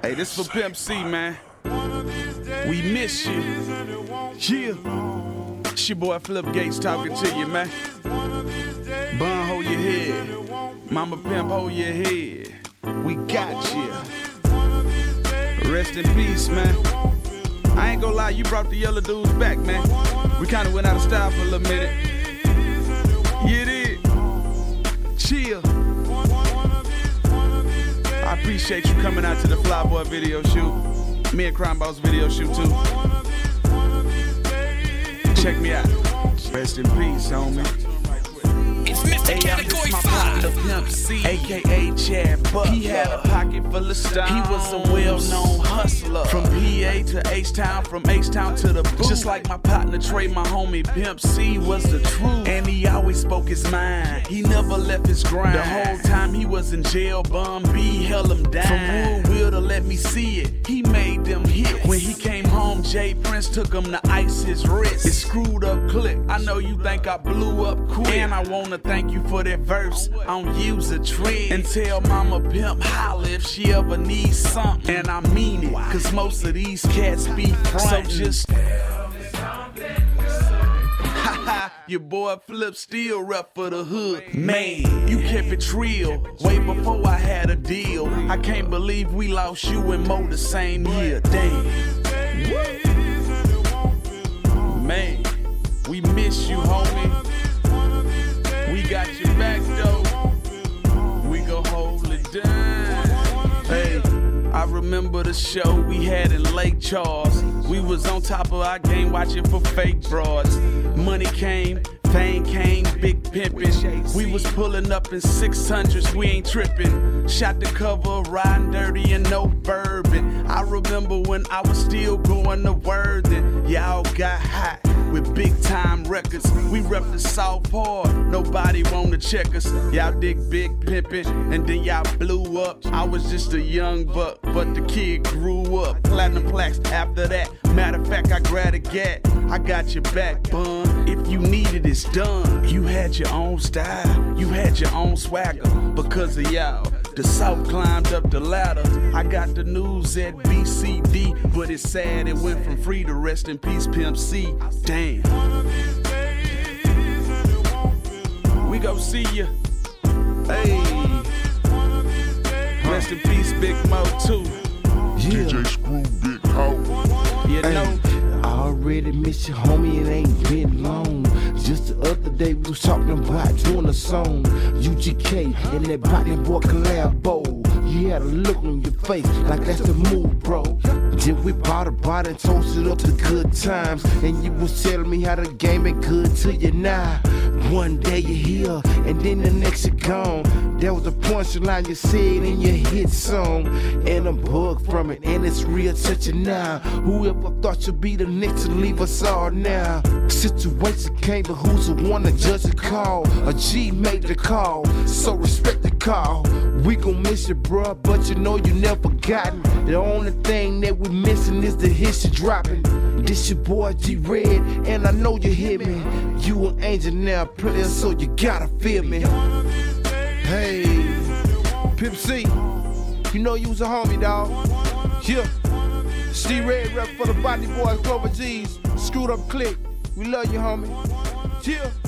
Hey, this for Pimp C, man. We miss you. Yeah. It's your boy Flip Gates talking to you, man. Bun, hold your head. Mama Pimp, hold your head. We got you. Rest in peace, man. I ain't gonna lie, you brought the yellow dudes back, man. We kinda went out of style for a little minute. Yeah, it is. Chill. I appreciate you coming out to the Flyboy video shoot. Me and Crime Boss video shoot too. Check me out. Rest in peace, homie. It's Mr. Category 5. Pimp C, aka Chad Butler. He had a pocket full of stones. He was a well-known hustler. From PA to H-Town, from H-Town to the booth. Just like my partner Trey, my homie Pimp C was the truth. And he always spoke his mind. He never left his grind. The whole time he was in jail, Bun B held him down. From Woodville to Let Me See It, he made them hits. When he came home, Jay Prince took him to ice his wrist. It screwed up click. I know you think I blew up quick. And I wanna thank you for that verse on Use a Trend. And tell Mama Pimp holla if she ever needs something. And I mean it, cause most of these cats be frontin'. So just your boy Flip still rep for the hood. Man, you kept it real way before I had a deal. I can't believe we lost you and Mo the same year. Damn. Man, we miss you, homie. We got your back though. We gon' hold it down. Hey, I remember the show we had in Lake Charles. We was on top of our game watching for fake broads. Money came, fame came, big pimpin'. We was pulling up in 600s, we ain't trippin'. Shot the cover, riding dirty and no bourbon. I remember when I was still going to Worthing. Y'all got hot with big time records. We rep the South Part, nobody wanna check us. Y'all dig big pimpin', and then y'all blew up. I was just a young buck, but the kid grew up. Platinum plaques after that. Matter of fact, I grabbed a gat. I got your back, Bun. If you need it, it's done. You had your own style, you had your own swagger. Because of y'all, the South climbed up the ladder. I got the news at BCD, but it's sad it went from free to rest in peace, Pimp C. Damn. We gon' see ya. Hey. Rest in peace, Big Mo too. Yeah. DJ Screw, Big Ho. You know. I already miss you, homie, it ain't been long. Just the other day we was talking about doing a song. UGK and that Body Boy collabo. You had a look on your face like that's the move, bro. Then we bought a bottle and toasted up to good times. And you was telling me how the game ain't good to you now. One day you're here and then the next you're gone. There was a punchline you said in your hit song. And I'm bugged from it and it's real touching now. Whoever thought you'd be the next to leave us all now. Situation came, but who's the one to judge the call? A G made the call, so respect the call. We gon' miss you, bruh, but you know you never forgotten. The only thing that we missing is the hits you dropping. This your boy G-Red, and I know you hear me. You an angel now, player, so you gotta feel me. Hey, Pimp C, you know you was a homie, dawg. Yeah, C-Red rep for the Body Boys, Clover G's, Screwed Up Click. We love you, homie. Yeah.